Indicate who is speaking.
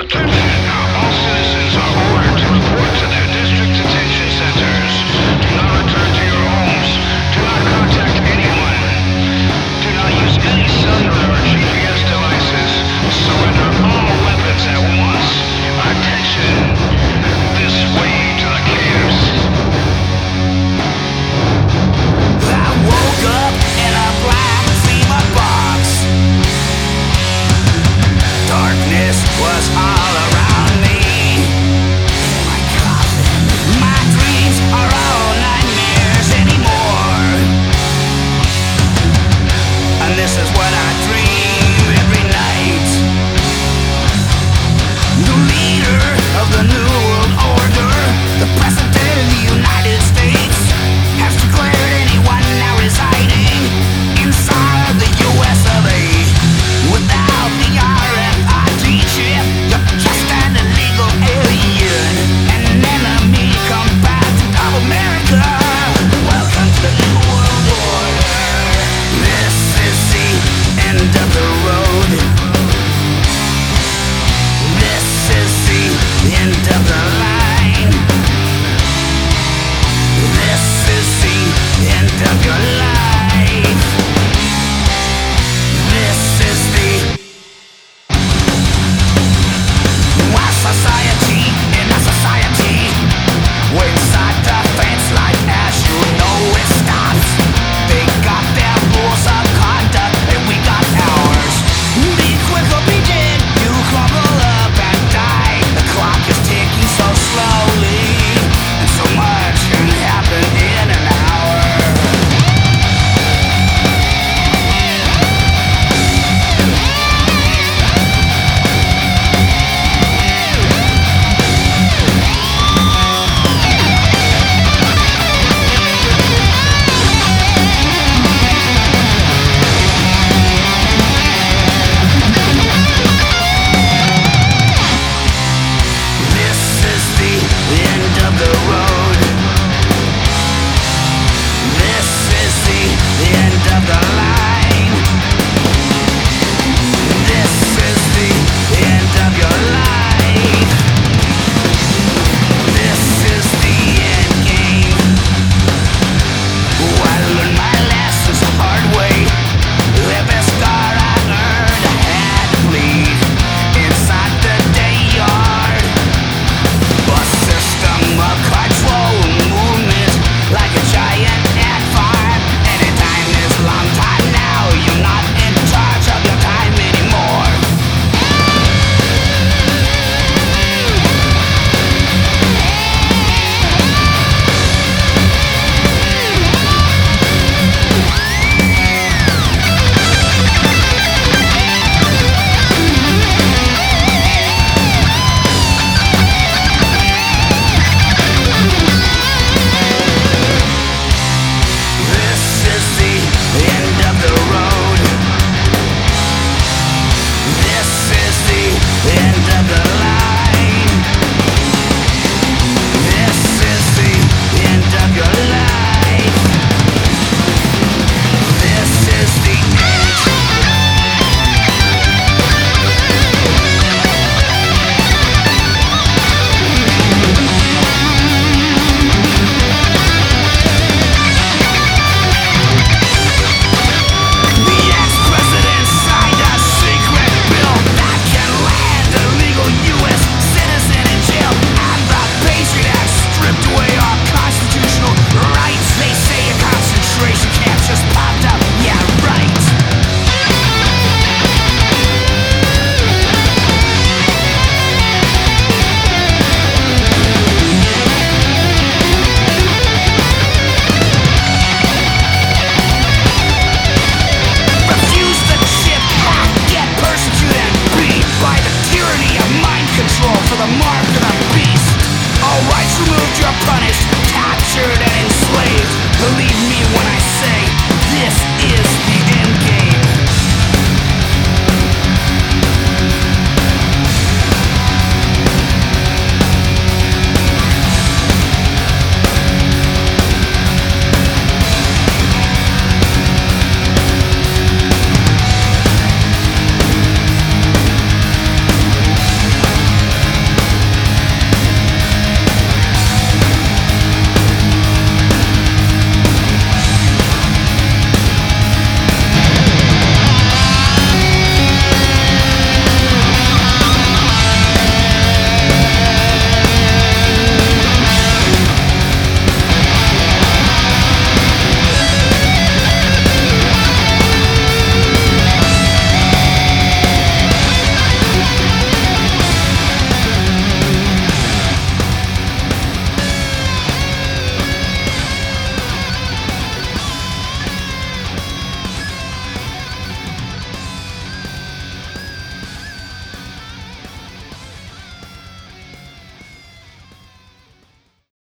Speaker 1: Attention! All citizens are ordered to report to their district detention centers. Do not return to your homes. Do not contact anyone. Do not use any cellular or GPS devices. Surrender all weapons at once. Attention! This way to the caves.
Speaker 2: I woke up in a black FEMA box. Darkness was all around me. My coffin. My dreams are all nightmares anymore. And this is what I